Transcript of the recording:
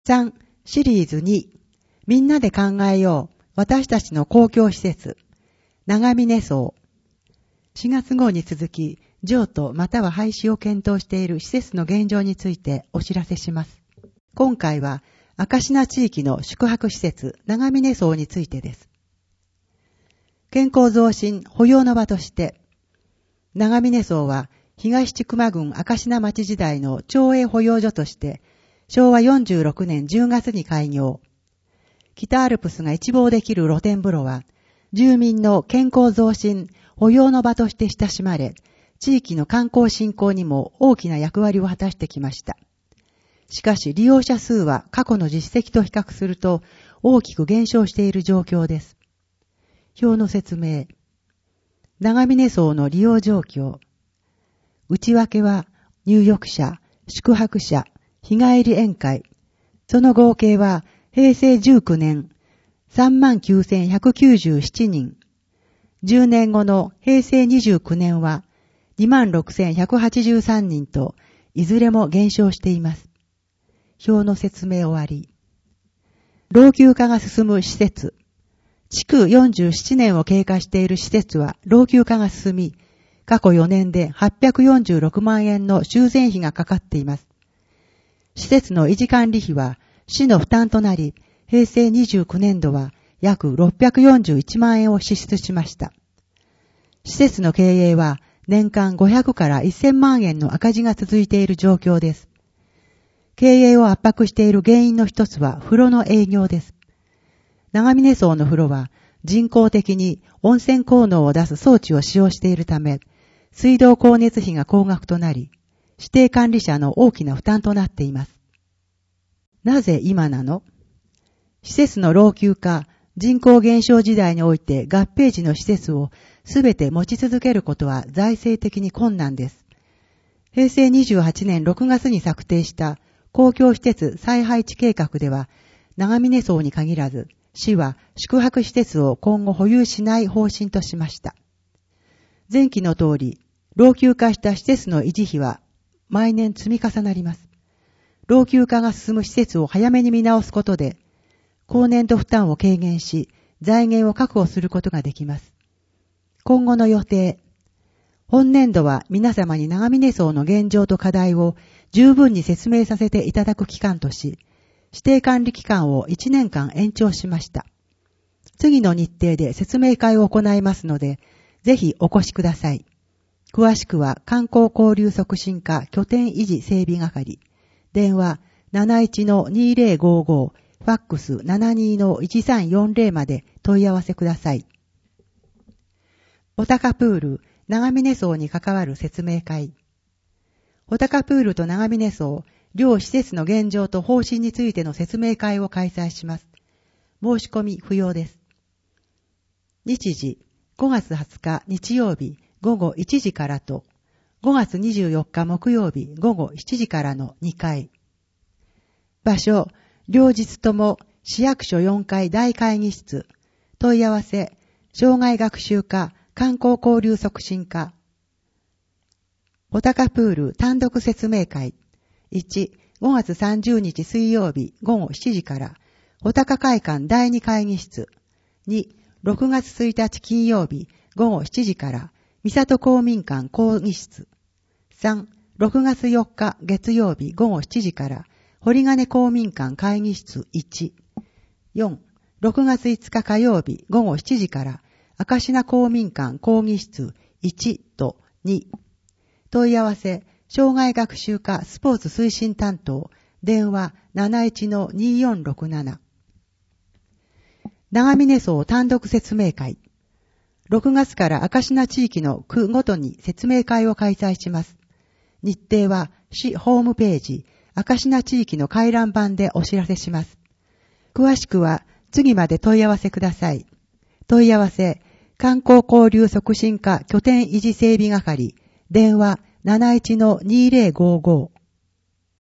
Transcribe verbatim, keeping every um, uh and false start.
さん、シリーズに、みんなで考えよう、私たちの公共施設、長峰荘。しがつ号に続き、譲渡または廃止を検討している施設の現状についてお知らせします。今回は、明石名地域の宿泊施設、長峰荘についてです。健康増進、保養の場として、長峰荘は、東千曲郡明石名町時代の町営保養所として、しょうわよんじゅうろくねんじゅうがつに開業。北アルプスが一望できる露天風呂は、住民の健康増進、保養の場として親しまれ、地域の観光振興にも大きな役割を果たしてきました。しかし利用者数は過去の実績と比較すると大きく減少している状況です。表の説明。長峰荘の利用状況。内訳は入浴者、宿泊者、日帰り宴会。その合計は平成じゅうきゅうねん、さんまんきゅうせんひゃくきゅうじゅうななにん。じゅうねんごの平成にじゅうきゅうねんは にまんろくせんひゃくはちじゅうさんにんと、いずれも減少しています。表の説明終わり。老朽化が進む施設。築よんじゅうななねんを経過している施設は老朽化が進み、過去よねんではっぴゃくよんじゅうろくまんえんの修繕費がかかっています。施設の維持管理費は市の負担となり、平成にじゅうきゅうねんどは約ろっぴゃくよんじゅういちまんえんを支出しました。施設の経営は年間ごひゃくからせんまんえんの赤字が続いている状況です。経営を圧迫している原因の一つは風呂の営業です。長峰荘の風呂は人工的に温泉効能を出す装置を使用しているため、水道光熱費が高額となり、指定管理者の大きな負担となっています。なぜ今なの？施設の老朽化、人口減少時代において合併時の施設をすべて持ち続けることは財政的に困難です。平成にじゅうはちねんろくがつに策定した公共施設再配置計画では、長峰荘に限らず、市は宿泊施設を今後保有しない方針としました。前期の通り、老朽化した施設の維持費は毎年積み重なります。老朽化が進む施設を早めに見直すことで、後年度負担を軽減し、財源を確保することができます。今後の予定。本年度は皆様に長峰荘の現状と課題を十分に説明させていただく期間とし、指定管理期間をいちねんかん延長しました。次の日程で説明会を行いますので、ぜひお越しください。詳しくは観光交流促進課拠点維持整備係、電話 なないちのにぜろごご、ファックス ななにのいちさんよんぜろ まで問い合わせください。穂高プール、長峰荘に関わる説明会。穂高プールと長峰荘、両施設の現状と方針についての説明会を開催します。申し込み不要です。日時、ごがつはつか日曜日ごごいちじからと、ごがつにじゅうよっか木曜日ごごしちじからのにかい。場所、両日とも市役所よんかい大会議室。問い合わせ、障害学習課、観光交流促進課。穂高プール単独説明会。いち、ごがつさんじゅうにち水曜日ごごしちじから、穂高会館だいに会議室。に、ろくがつついたち金曜日ごごしちじから、三郷公民館講義室。さん、ろくがつよっか月曜日ごごしちじから、堀金公民館会議室いち。よん、ろくがついつか火曜日ごごしちじから、明石名公民館講義室いちとに。問い合わせ、障害学習課スポーツ推進担当、電話 なないちのによんろくなな。長峰荘単独説明会。ろくがつから明石名地域の区ごとに説明会を開催します。日程は市ホームページ、明石名地域の回覧板でお知らせします。詳しくは次まで問い合わせください。問い合わせ、観光交流促進課拠点維持整備係、電話 なないちのにぜろごご。